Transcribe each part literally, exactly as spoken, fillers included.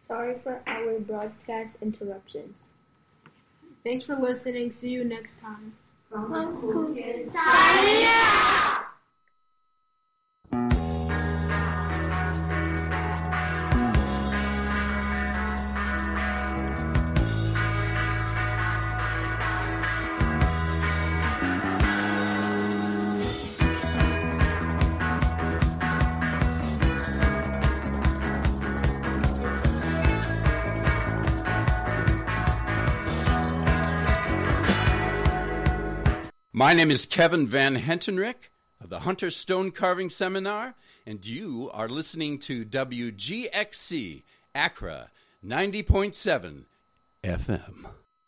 Sorry for our broadcast interruptions. Thanks for listening. See you next time. From Uncle Kids, signing out! My name is Kevin Van Hentenryck of the Hunter Stone Carving Seminar, and you are listening to W G X C, Accra, ninety point seven F M.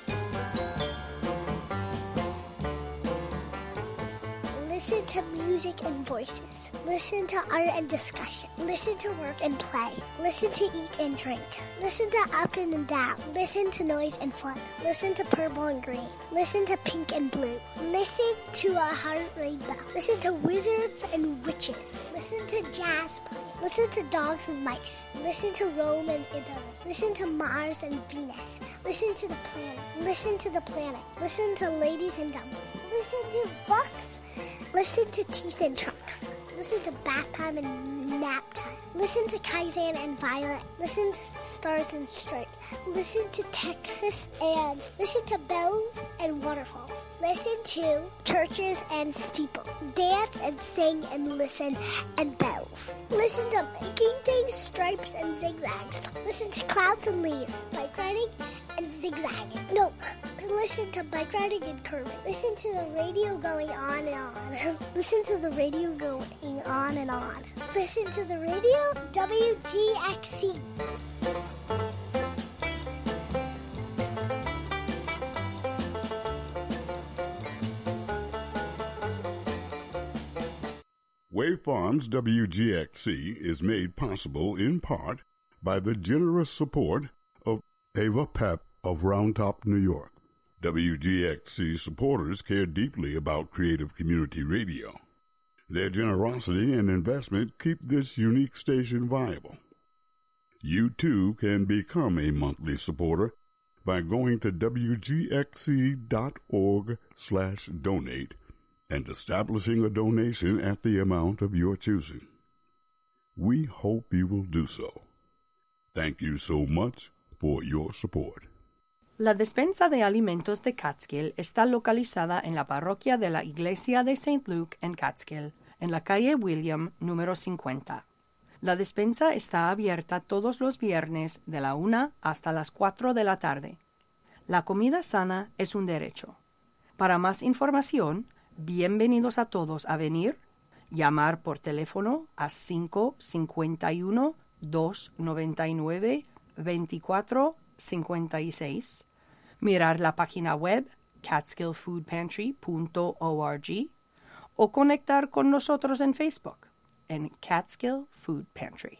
Listen to music and voices. Listen to art and discussion. Listen to work and play. Listen to eat and drink. Listen to up and down. Listen to noise and fun. Listen to purple and green. Listen to pink and blue. Listen to a heart rainbow. Listen to wizards and witches. Listen to jazz play. Listen to dogs and mice. Listen to Rome and Italy. Listen to Mars and Venus. Listen to the planet. Listen to the planet. Listen to ladies and dumplings. Listen to bucks. Listen to teeth and trunks. Listen to bath time and nap time. Listen to Kaizen and Violet. Listen to Stars and Stripes. Listen to Texas and listen to bells and waterfalls. Listen to churches and steeples. Dance and sing and listen and bells. Listen to making things, stripes and zigzags. Listen to clouds and leaves, bike riding and zigzagging. No, listen to bike riding and curving. Listen to the radio going on and on. Listen to the radio going on and on. Listen to the radio, W G X C. Wave Farms W G X C is made possible in part by the generous support of Ava Pep of Round Top, New York. W G X C supporters care deeply about creative community radio. Their generosity and investment keep this unique station viable. You too can become a monthly supporter by going to W G X C dot org slash donate and establishing a donation at the amount of your choosing. We hope you will do so. Thank you so much for your support. La despensa de alimentos de Catskill está localizada en la parroquia de la Iglesia de Saint Luke en Catskill, en la calle William, número cincuenta. La despensa está abierta todos los viernes de la una hasta las cuatro de la tarde. La comida sana es un derecho. Para más información, bienvenidos a todos a venir, llamar por teléfono a cinco cinco uno, dos nueve nueve, veinticuatro cincuenta y seis, mirar la página web catskill food pantry punto org o conectar con nosotros en Facebook en Catskill Food Pantry.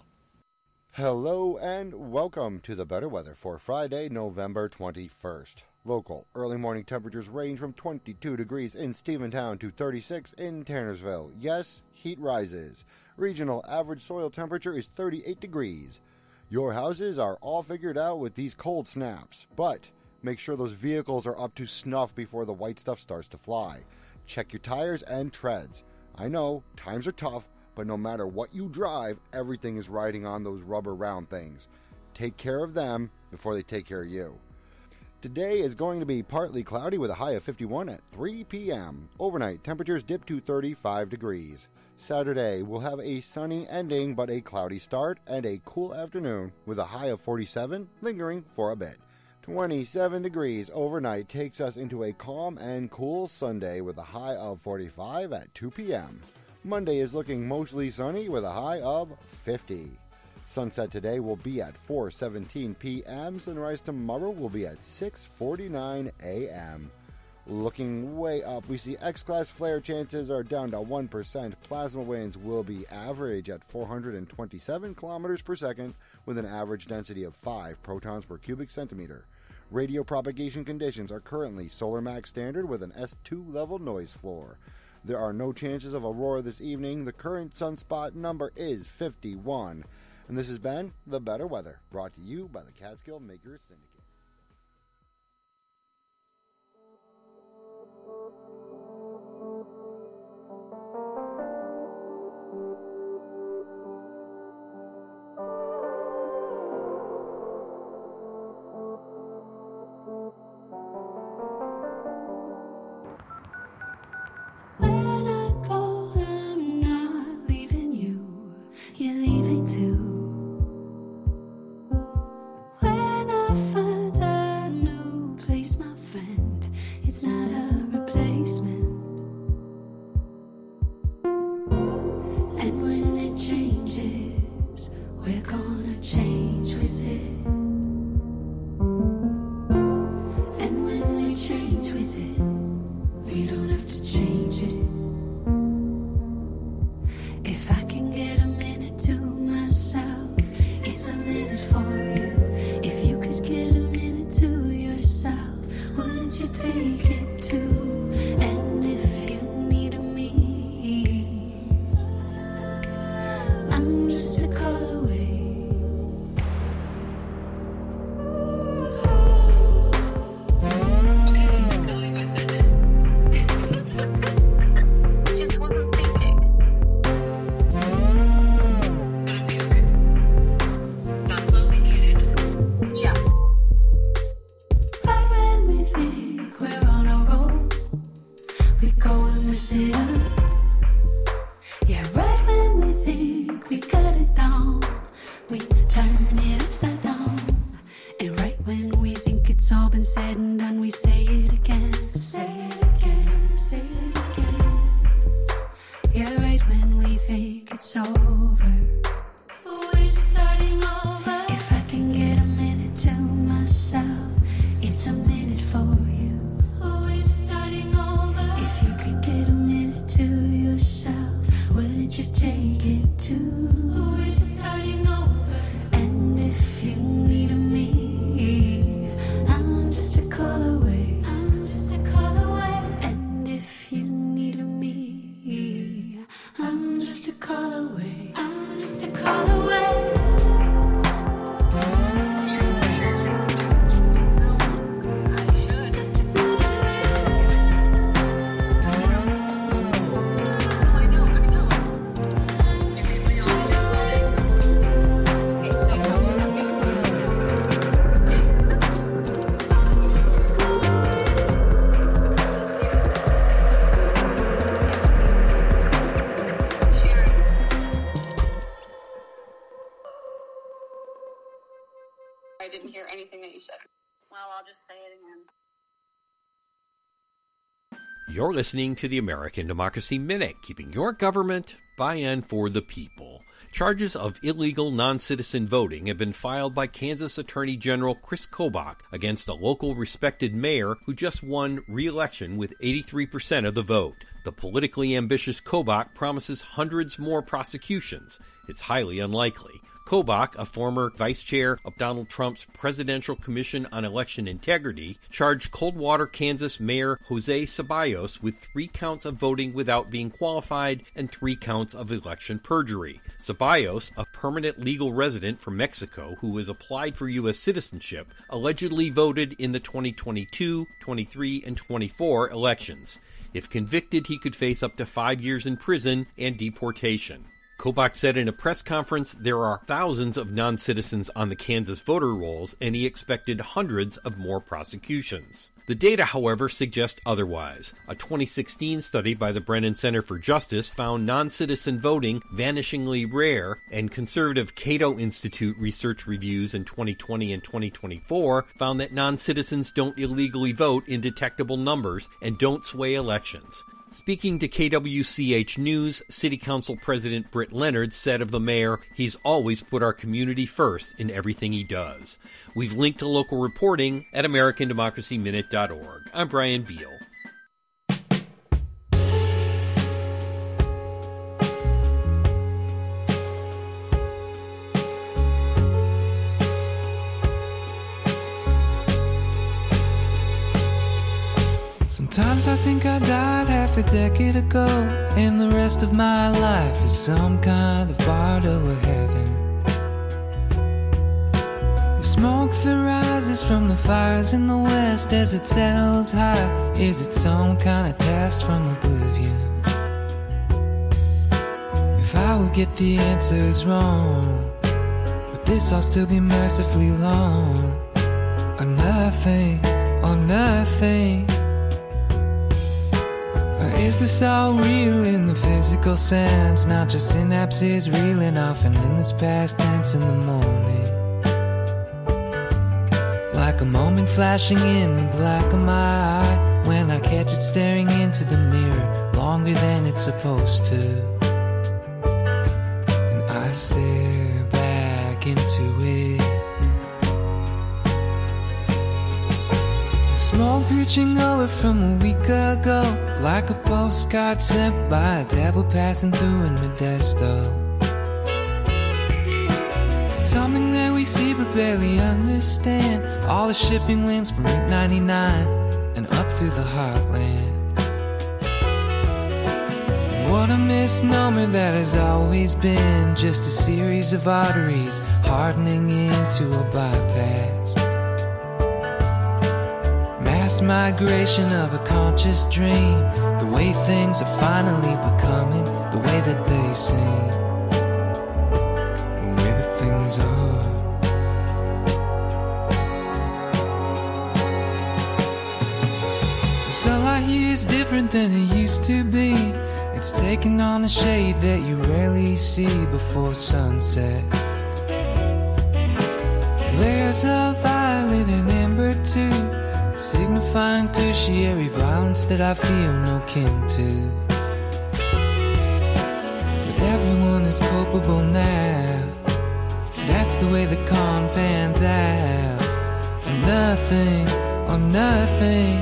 Hello and welcome to the Better Weather for Friday, November twenty-first. Local early morning temperatures range from twenty-two degrees in Stephentown to thirty-six in Tannersville. Yes, heat rises. Regional average soil temperature is thirty-eight degrees. Your houses are all figured out with these cold snaps, but make sure those vehicles are up to snuff before the white stuff starts to fly. Check your tires and treads. I know, times are tough, but no matter what you drive, everything is riding on those rubber round things. Take care of them before they take care of you. Today is going to be partly cloudy with a high of fifty-one at three p.m. Overnight, temperatures dip to thirty-five degrees. Saturday will have a sunny ending but a cloudy start and a cool afternoon with a high of forty-seven, lingering for a bit. twenty-seven degrees overnight takes us into a calm and cool Sunday with a high of forty-five at two p.m. Monday is looking mostly sunny with a high of fifty. Sunset today will be at four seventeen p.m. Sunrise tomorrow will be at six forty-nine a.m. Looking way up, we see X-class flare chances are down to one percent. Plasma winds will be average at four hundred twenty-seven kilometers per second with an average density of five protons per cubic centimeter. Radio propagation conditions are currently Solar Max standard with an S two level noise floor. There are no chances of aurora this evening. The current sunspot number is fifty-one. And this has been The Better Weather, brought to you by the Catskill Makers Syndicate. I didn't hear anything that you said. Well, I'll just say it again. You're listening to the American Democracy Minute, keeping your government by and for the people. Charges of illegal non-citizen voting have been filed by Kansas Attorney General Chris Kobach against a local respected mayor who just won re-election with eighty-three percent of the vote. The politically ambitious Kobach promises hundreds more prosecutions. It's highly unlikely. Kobach, a former vice chair of Donald Trump's Presidential Commission on Election Integrity, charged Coldwater, Kansas Mayor Jose Ceballos with three counts of voting without being qualified and three counts of election perjury. Ceballos, a permanent legal resident from Mexico who has applied for U S citizenship, allegedly voted in the twenty twenty-two, twenty-three, and twenty-four elections. If convicted, he could face up to five years in prison and deportation. Kobach said in a press conference there are thousands of non-citizens on the Kansas voter rolls, and he expected hundreds of more prosecutions. The data, however, suggests otherwise. A twenty sixteen study by the Brennan Center for Justice found non-citizen voting vanishingly rare, and conservative Cato Institute research reviews in twenty twenty and twenty twenty-four found that non-citizens don't illegally vote in detectable numbers and don't sway elections. Speaking to K W C H News, City Council President Britt Leonard said of the mayor, he's always put our community first in everything he does. We've linked to local reporting at American Democracy Minute dot org. I'm Brian Beal. Sometimes I think I died half a decade ago, and the rest of my life is some kind of bardo of heaven. Smoke that rises from the fires in the west as it settles high. Is it some kind of test from oblivion? If I would get the answers wrong, would this all still be mercifully long? Or nothing, or nothing? Or is this all real in the physical sense? Not just synapses reeling off and in this past tense in the morning. Like a moment flashing in the black of my eye when I catch it staring into the mirror longer than it's supposed to. And I stare back into it. The smoke reaching over from a week ago, like a postcard sent by a devil passing through in Modesto. Something that we see but barely understand. All the shipping lanes from Route ninety-nine and up through the heartland. What a misnomer that has always been. Just a series of arteries hardening into a bypass. Mass migration of a conscious dream. The way things are finally becoming the way that they seem. Things are. So I hear is different than it used to be. It's taking on a shade that you rarely see before sunset. Layers of violet and amber too, signifying tertiary violence that I feel no kin to. But everyone is culpable now. That's the way the con pans out. Or nothing, or nothing.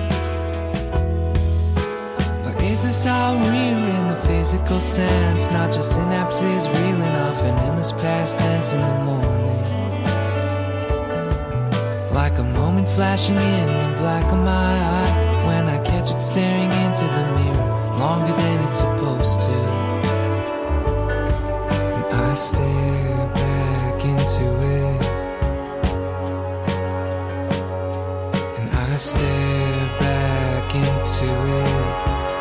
Or is this all real in the physical sense? Not just synapses reeling off an endless past tense in the morning. Like a moment flashing in the black of my eye when I catch it staring into the mirror longer than it's supposed to. And I stare back into it, and I stare back into it.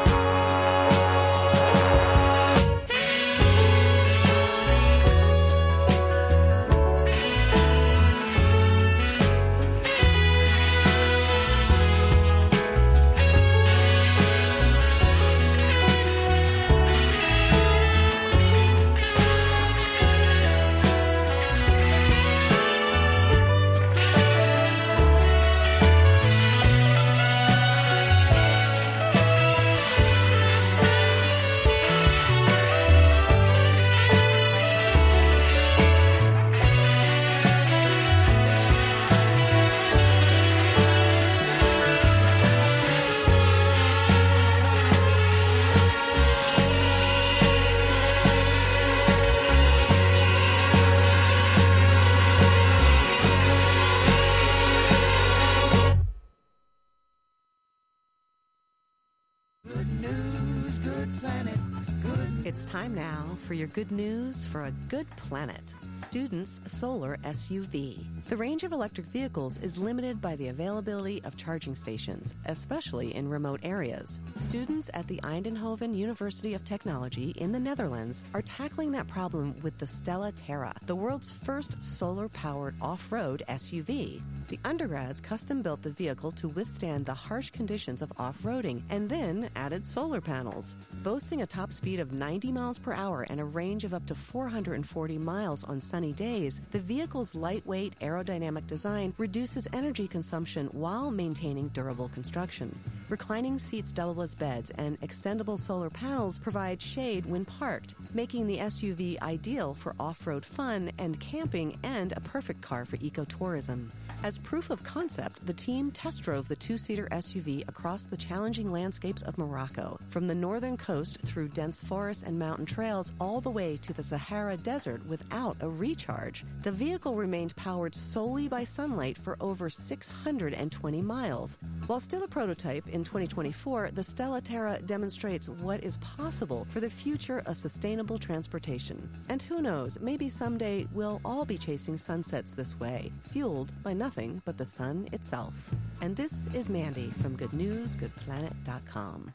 It's time now for your good news for a good planet. Students' Solar S U V. The range of electric vehicles is limited by the availability of charging stations, especially in remote areas. Students at the Eindhoven University of Technology in the Netherlands are tackling that problem with the Stella Terra, the world's first solar-powered off-road S U V. The undergrads custom-built the vehicle to withstand the harsh conditions of off-roading and then added solar panels. Boasting a top speed of ninety miles per hour and a range of up to four hundred forty miles on sunny days, the vehicle's lightweight aerodynamic design reduces energy consumption while maintaining durable construction. Reclining seats double as beds and extendable solar panels provide shade when parked, making the S U V ideal for off-road fun and camping and a perfect car for ecotourism. As proof of concept, the team test drove the two-seater S U V across the challenging landscapes of Morocco, from the northern coast through dense forests and mountain trails all the way to the Sahara Desert without a recharge, the vehicle remained powered solely by sunlight for over six hundred twenty miles. While still a prototype, in twenty twenty-four, the Stella Terra demonstrates what is possible for the future of sustainable transportation. And who knows, maybe someday we'll all be chasing sunsets this way, fueled by nothing but the sun itself. And this is Mandy from good news good planet dot com.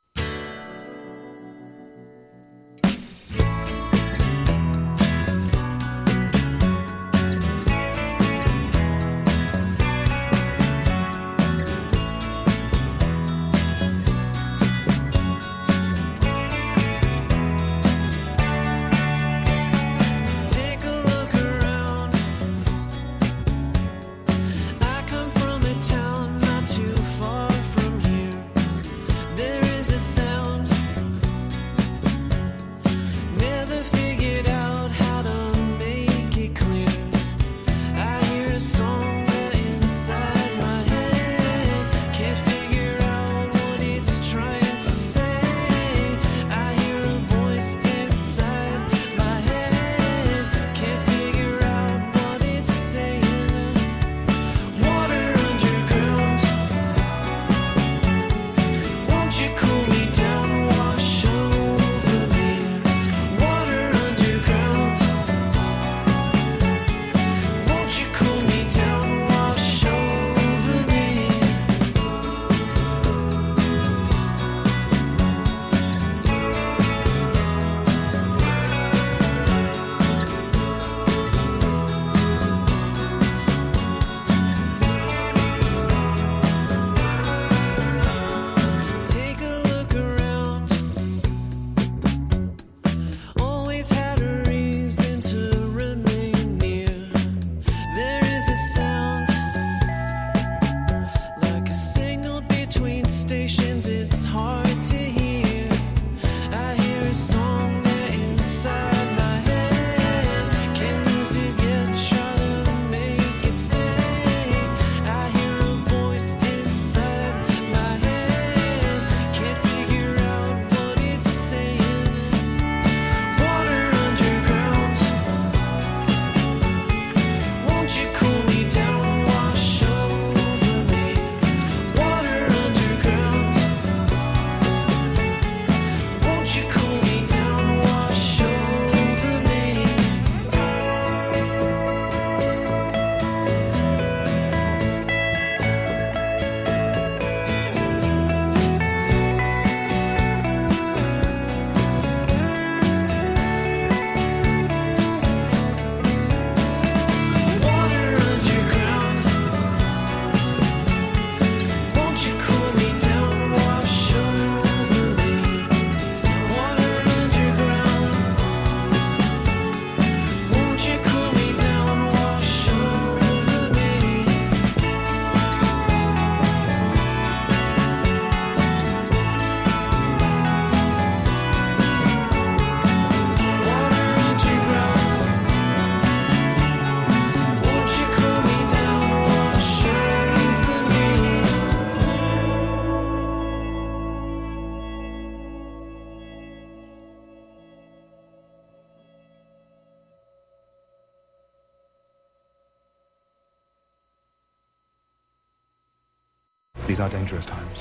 These are dangerous times.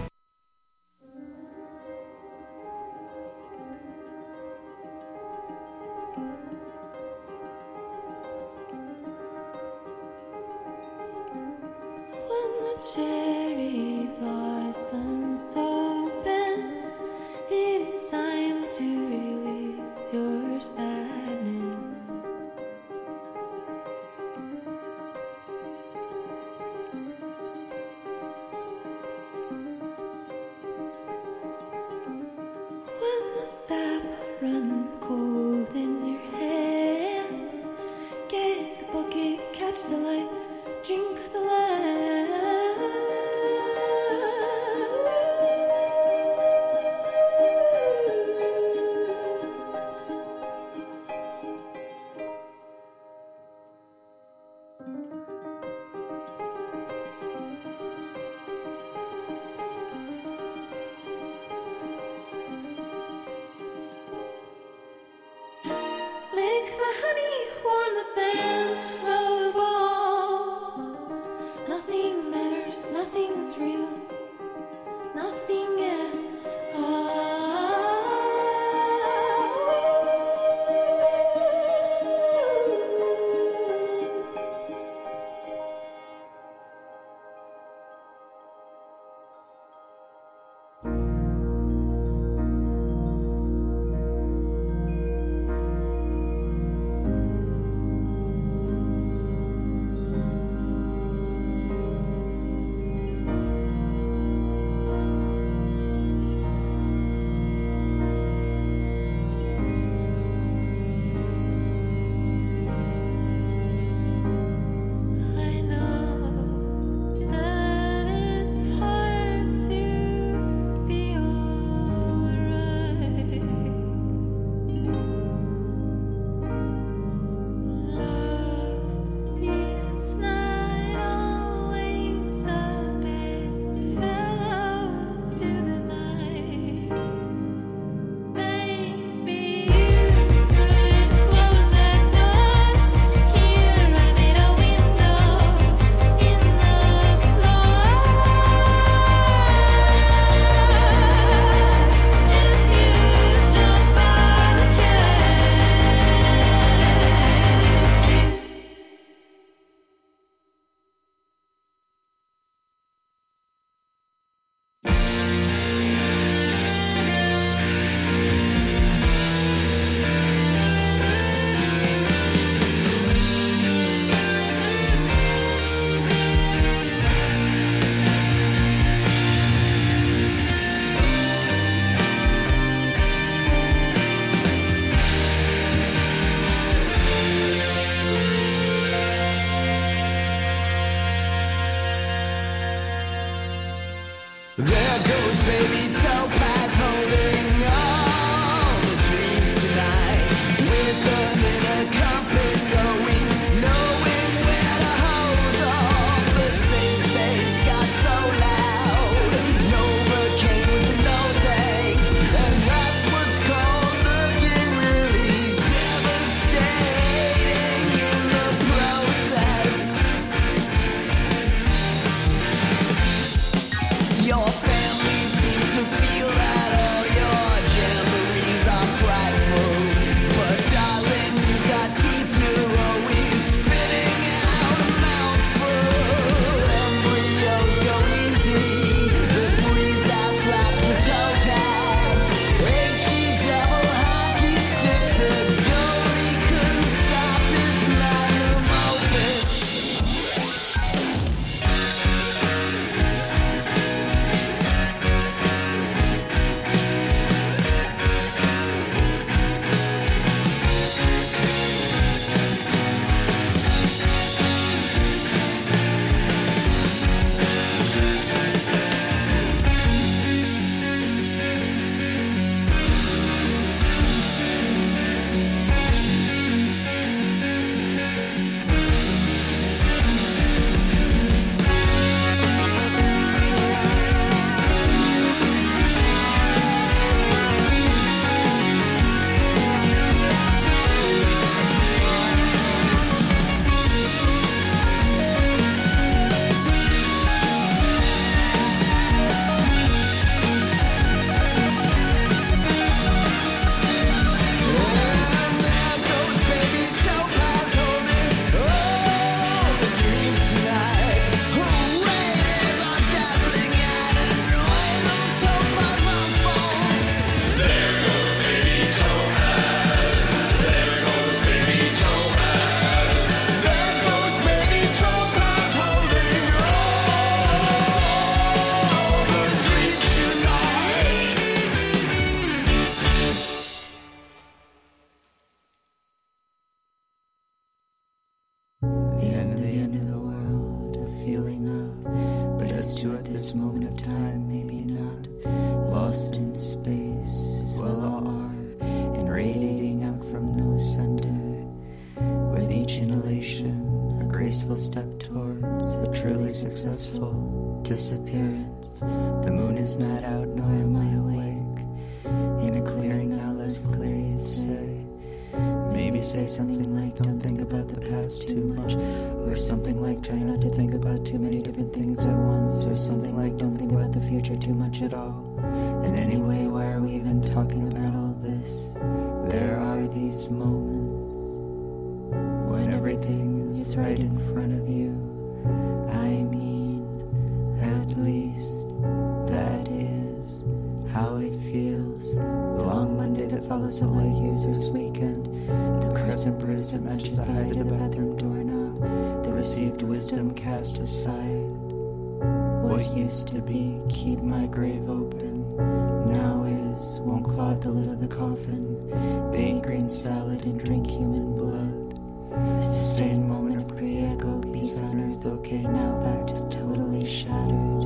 When the cherry blossoms open, it is time to release your sadness. When the sap runs cold in your hands, get the bucket, catch the light, drink the land. Lick the honey There goes baby Topaz holding all the dreams tonight. With an inner compass always knowing where to hold off. The safe space got so loud. Novocaine and no thanks. And that's what's called looking really devastating in the process. Your family seems to feel that all your jamborees are frightful. But darling, you've got teeth, you're always spitting out a mouthful. Embryos go easy, the breeze that flaps the toe tags. H E double hockey sticks, the goalie couldn't stop this magnum opus. The end of the end of the world, a feeling of, but us two at this moment of time, maybe not, lost in space as well all are, and radiating out from no center, with each inhalation, a graceful step towards a truly successful disappearance. The moon is not out, nor am I awake, in a clearing now less clear, you'd say. Maybe say something like, don't think about the past too much, or something like, try not to think about too many different things at once, or something like, don't think about the future too much at all. And anyway, why are we even talking about all this? There are these moments when everything is right in front of you. I mean, at least that is how it feels. The long Monday that follows a light user's weekend. The crescent bruise that matches the height of the bathroom doorknob. The received wisdom cast aside. What used to be, keep my grave open, now is, won't clog the lid of the coffin. Bake green salad and drink human blood. A sustained moment of pre-echo, peace on earth, okay, now back to totally shattered.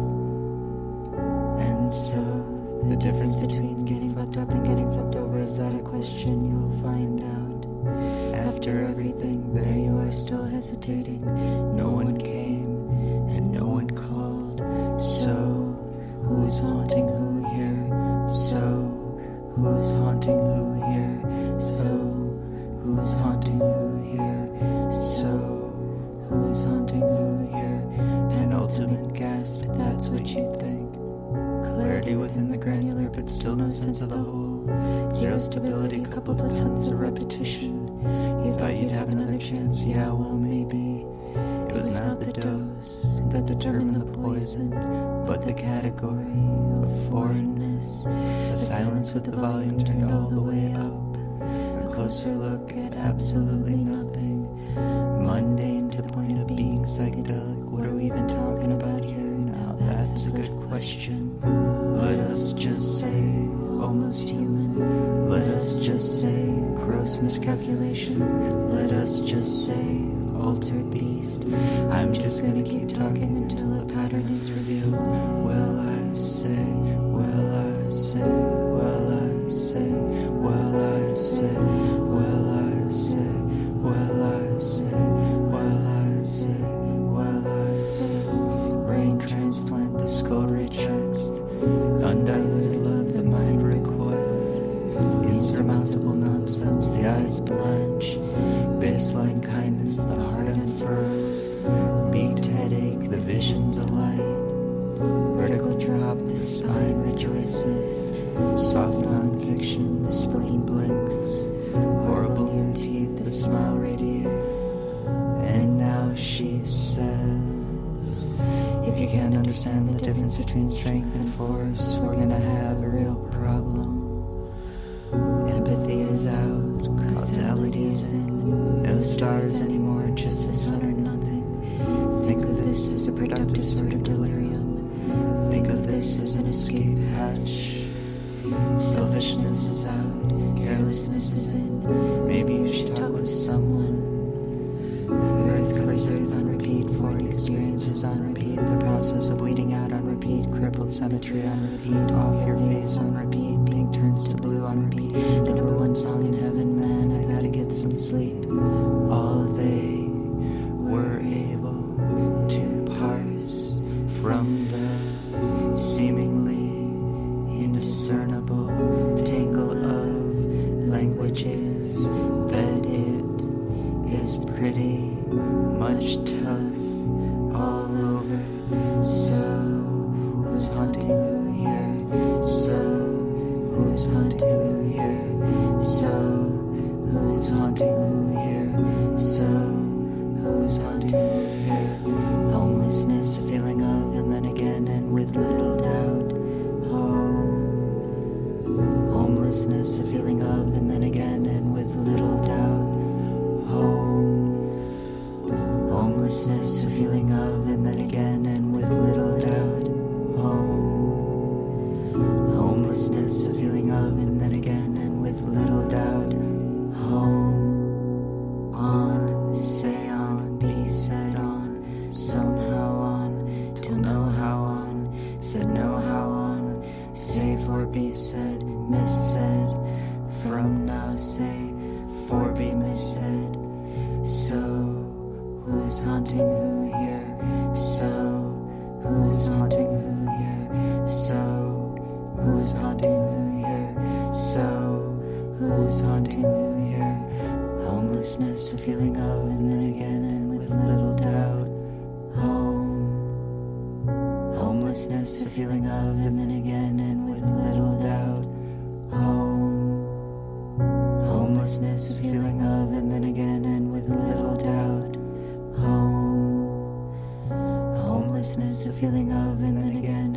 And so, the difference between getting fucked up and getting fucked over, is that a question you'll find out? After everything, there you are still hesitating. No one came, and no one called. So, who's haunting who here? So, who's haunting who here? So, who's haunting who here? So, who's haunting who here? Penultimate gasp, that's what you think. Clarity within the granular, but still no sense of the whole. Zero stability coupled with tons of repetition. You thought you'd have another chance, yeah, well, maybe. It was not the dose that determined the poison, but the category of foreignness. A silence with the volume turned all the way up. A closer look at absolutely nothing. Mundane to the point of being psychedelic. What are we even talking about here? Now that's a good question. Let us just say almost human. Let us just say gross miscalculation. Let us just say altered beast. I'm just gonna keep talking until a pattern is revealed. Will I say you can't understand the difference between strength and force, we're gonna have a real problem. Empathy is out, causality is in. No stars anymore, just the sun or nothing. Think of this as a productive sort of delirium. Think of this as an escape hatch. Selfishness is out, carelessness is in. Maybe you should talk with someone. Earth covers earth on repeat, forty experiences on repeat. The process of weeding out on repeat, crippled cemetery on repeat, off your face on repeat, pink turns to blue on repeat. The number one song in heaven, man, I gotta get some sleep. All they were able to parse from the seemingly indiscernible tangle of languages that it is pretty much tough all over. So who's haunting who here? So who's haunting who here? So who's haunting who here? So who's haunting who here? Homelessness, a feeling of, and then again, and with little doubt. Home. Homelessness, a feeling of, and then again, and with little doubt. Home. Homelessness, a feeling of, and then again, and with little doubt. Home. Homelessness, a feeling of, and then again, and with little doubt. Home. On, say on, be said on, somehow on, till know how on, said know how on, say for be said, missaid, from now say, for be missaid. So who's haunting who here? So who's haunting who here? So who's haunting who here? So who's haunting who here? Homelessness, a feeling of, and then again, and with little doubt. Home. Homelessness, a feeling of, and then again, and with little doubt. Home. Homelessness, a feeling of, and then again, and with little doubt. Home. Homelessness, a feeling of, and then again,